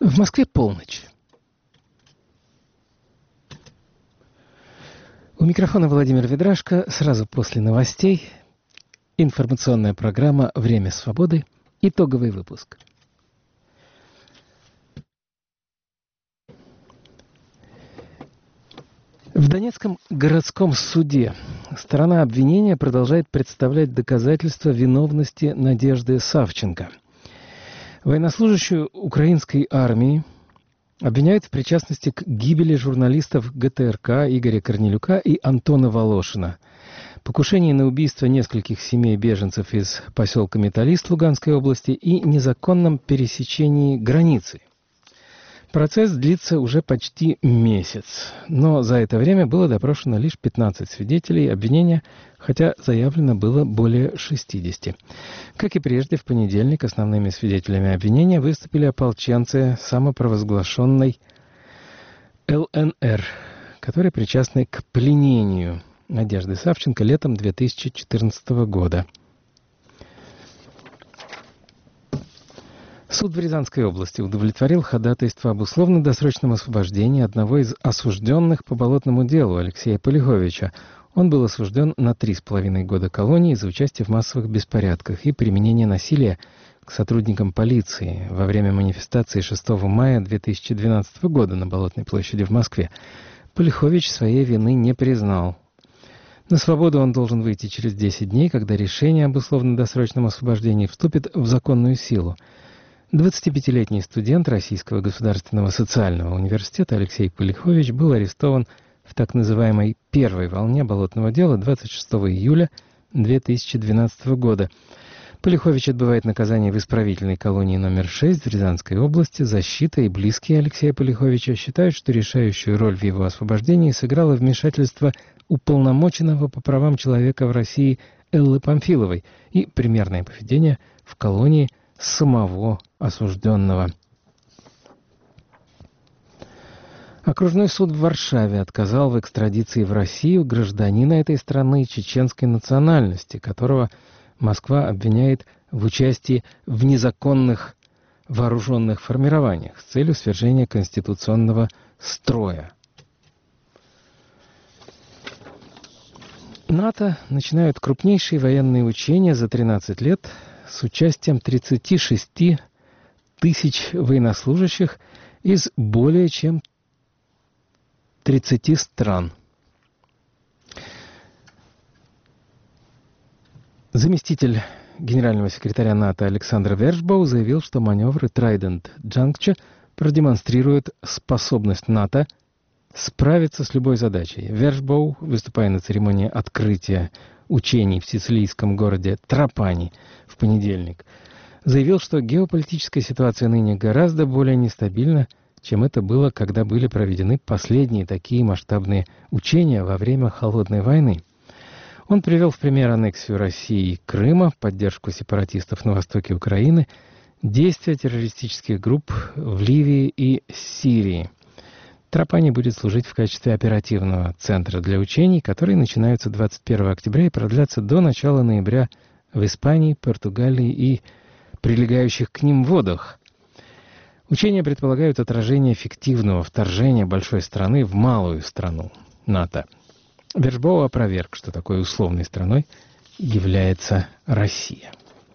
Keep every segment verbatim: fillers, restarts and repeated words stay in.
В Москве полночь. У микрофона Владимир Ведрашко. Сразу после новостей информационная программа «Время свободы». Итоговый выпуск. В Донецком городском суде сторона обвинения продолжает представлять доказательства виновности Надежды Савченко. Военнослужащую украинской армии обвиняют в причастности к гибели журналистов ГТРК Игоря Корнелюка и Антона Волошина, покушении на убийство нескольких семей беженцев из поселка Металлист Луганской области и незаконном пересечении границы. Процесс длится уже почти месяц, но за это время было допрошено лишь пятнадцать свидетелей обвинения, хотя заявлено было более шестидесяти. Как и прежде, в понедельник основными свидетелями обвинения выступили ополченцы самопровозглашенной ЛНР, которые причастны к пленению Надежды Савченко летом две тысячи четырнадцатого года. Суд в Рязанской области удовлетворил ходатайство об условно-досрочном освобождении одного из осужденных по болотному делу Алексея Полиховича. Он был осужден на три с половиной года колонии за участие в массовых беспорядках и применение насилия к сотрудникам полиции во время манифестации шестого мая две тысячи двенадцатого года на Болотной площади в Москве. Полихович своей вины не признал. На свободу он должен выйти через десять дней, когда решение об условно-досрочном освобождении вступит в законную силу. двадцатипятилетний студент Российского государственного социального университета Алексей Полихович был арестован в так называемой первой волне болотного дела двадцать шестого июля две тысячи двенадцатого года. Полихович отбывает наказание в исправительной колонии номер шесть в Рязанской области. Защита и близкие Алексея Полиховича считают, что решающую роль в его освобождении сыграло вмешательство уполномоченного по правам человека в России Эллы Памфиловой и примерное поведение в колонии самого осужденного. Окружной суд в Варшаве отказал в экстрадиции в Россию гражданина этой страны чеченской национальности, которого Москва обвиняет в участии в незаконных вооруженных формированиях с целью свержения конституционного строя. НАТО начинают крупнейшие военные учения за тринадцать лет с участием тридцати шести тысяч военнослужащих из более чем тридцати стран. Заместитель генерального секретаря НАТО Александр Вершбоу заявил, что маневры Trident Juncture продемонстрируют способность НАТО справиться с любой задачей. Вершбоу, выступая на церемонии открытия учений в сицилийском городе Трапани в понедельник, заявил, что геополитическая ситуация ныне гораздо более нестабильна, чем это было, когда были проведены последние такие масштабные учения во время Холодной войны. Он привел в пример аннексию России Крыма, поддержку сепаратистов на востоке Украины, действия террористических групп в Ливии и Сирии. Трапани будет служить в качестве оперативного центра для учений, которые начинаются двадцать первого октября и продлятся до начала ноября в Испании, Португалии и прилегающих к ним водах. Учения предполагают отражение эффективного вторжения большой страны в малую страну НАТО. Вершбоу опроверг, что такой условной страной является Россия.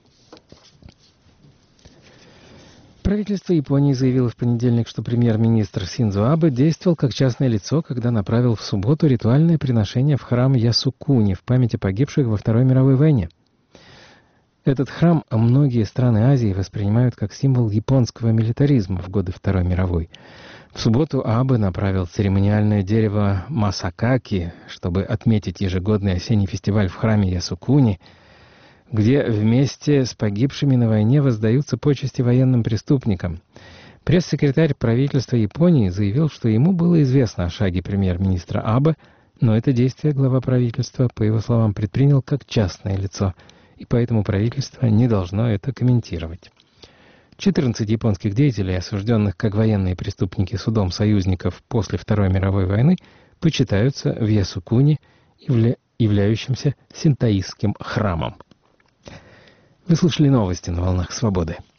Правительство Японии заявило в понедельник, что премьер-министр Синдзо Абе действовал как частное лицо, когда направил в субботу ритуальное приношение в храм Ясукуни в память о погибших во Второй мировой войне. Этот храм многие страны Азии воспринимают как символ японского милитаризма в годы Второй мировой. В субботу Абе направил церемониальное дерево Масакаки, чтобы отметить ежегодный осенний фестиваль в храме Ясукуни, где вместе с погибшими на войне воздаются почести военным преступникам. Пресс-секретарь правительства Японии заявил, что ему было известно о шаге премьер-министра Абе, но это действие глава правительства, по его словам, предпринял как частное лицо, и поэтому правительство не должно это комментировать. четырнадцать японских деятелей, осужденных как военные преступники судом союзников после Второй мировой войны, почитаются в Ясукуни, явля... являющимся синтоистским храмом. Вы слушали новости на «Волнах Свободы».